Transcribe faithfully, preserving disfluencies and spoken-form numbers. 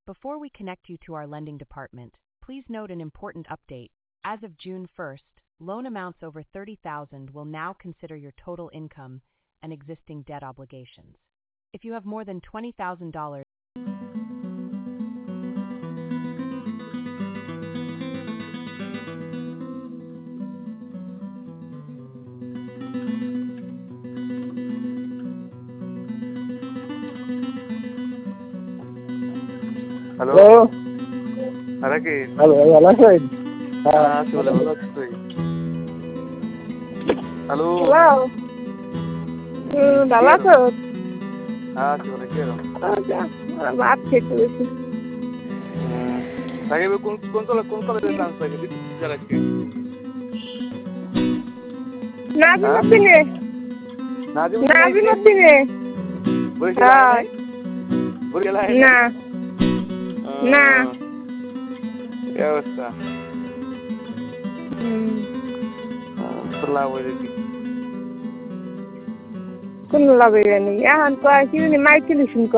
Before we connect you to our lending department, please note an important update. As of June first, loan amounts over thirty thousand dollars will now consider your total income and existing debt obligations. If you have more than twenty thousand dollars, hello hello আরে কি hello ভালো আছেন? হ্যাঁ আছি বলে ভালো আছিস তুই? হ্যালো হ্যালো হুম ভালো আছো? হ্যাঁ আছি বলে কি এরকম আচ্ছা ভাত খেতে বসে আগে কোন কোন কলেজ কোন কলেজে চান্স পাইছে দিতে আজকে নাজিমুদ্দিনে নাজিমুদ্দিন নাজিমুদ্দিনে বরিশাল বরিশাল না না কি অবস্থা লাভ হয়ে গেছি কোন লাভ হইবে নি এখন কয় কি মাইকেল